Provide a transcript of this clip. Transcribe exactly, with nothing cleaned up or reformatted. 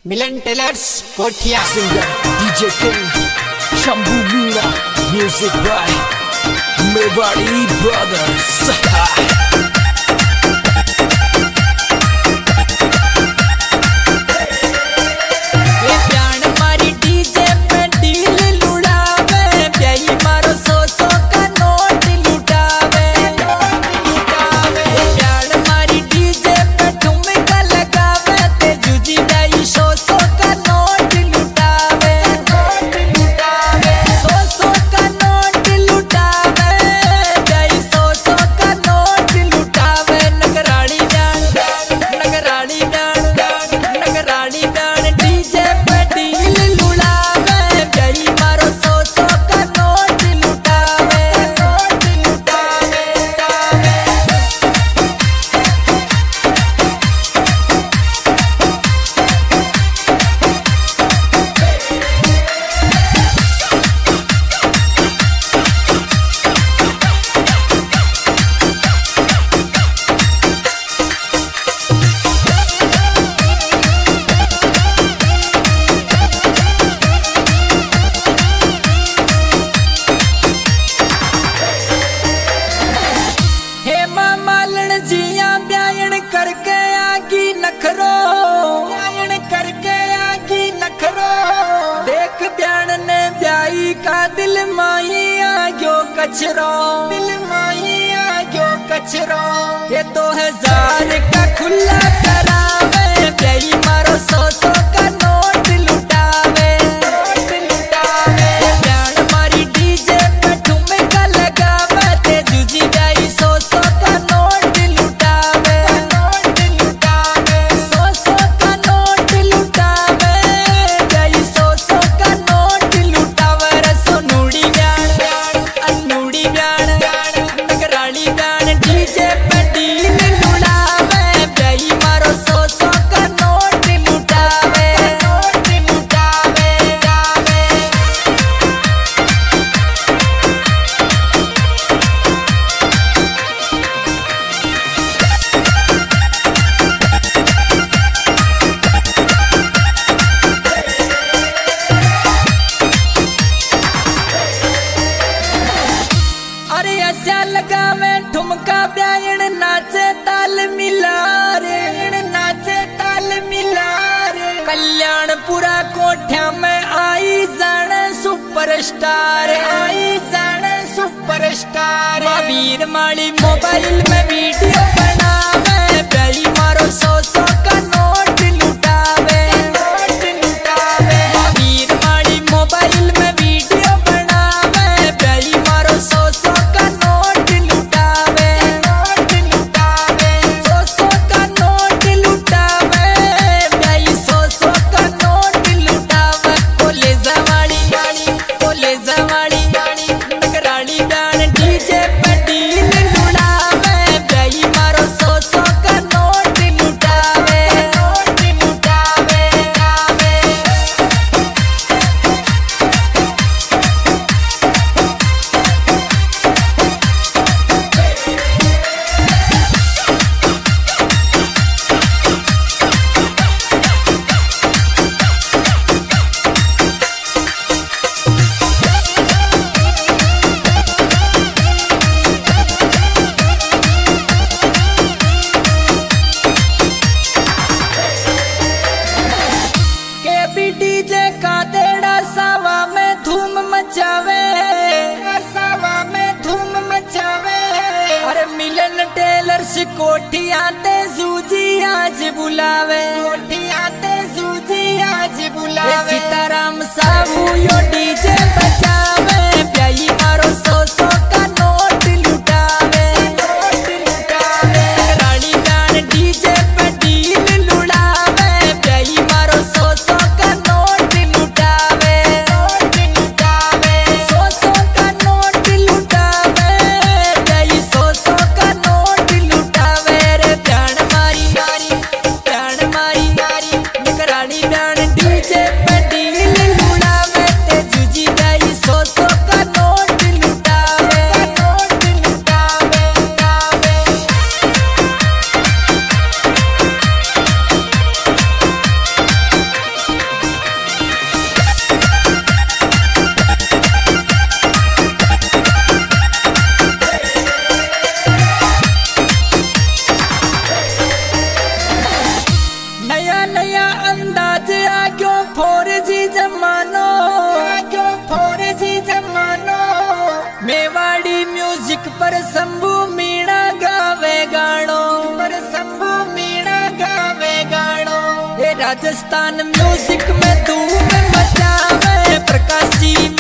Milan tailors Kothia Singer D J King Shambhu Meena Music by Mewari Brothers का दिल माही आग्यो कचरो दिल माही आग्यो कचरो ये दो हजार का खुला करावे प्याई मारो सौ सौ का नोट लुटावे नोट लुटावे जान मारी डीजे पे ठुमका लगावे ते जुजी गई सौ सौ का नोट लुटावे नोट लुटावे सौ सौ का नोट लुटावे गई सौ सौ का नोट लुटावे रसो नूड़ी ब्याण अनुड़ी ब्याण नगराड़ी ब्याण डीजे पे डील लुटावे प्याई मारो सौ सौ का नोट लुटावे नोट लुटावे जावे अरे ऐसा लगा मैं ठुमका ब्यायण नाचे ताल मिला रे नाचे ताल मिला रे कल्याणपुरा कोठ्या में आई जान सुपरस्टार आई जान सुपरस्टार वीर माली मोबाइल में वीडियो बनावे प्यारी मारो सौ सौ का नोट लुटावे नोट लुटावे वीर माली मोबाइल में वीडियो बनावे प्यारी मारो सौ सौ का नोट लुटावे नोट लुटावे सौ सौ का नोट लुटावे प्यारी सौ सौ का नोट लुटावे बोले जवाड़ी बोले जवाड़ी नगराड़ी गान डीजे पे डील लुटावे प्यारी मारो सौ सौ का नोट लुटावे नोट लुटावे जावे के भी डीजे का तेड़ा सावा में धूम मचावे सावा में धूम मचावे अरे मिलन टेलर्स कोठिया ते जूजी आज बुलावे कोठिया ते जूजी आज बुलावे सीताराम साहू यो डीजे बजावे प्याई मारो सौ सौ का नोट लुटावे नोट लुटावे रानी गान डीजे पे डील लुटावे प्याई मारो सौ सौ का नोट लुटावे नोट लुटावे सौ सौ का नोट लुटावे प्याई सौ सौ का नोट लुटावे रे प्याण मारी मारी प्याण मारी मारी राजस्थान म्यूजिक में धूम मचावे प्रकाश जी।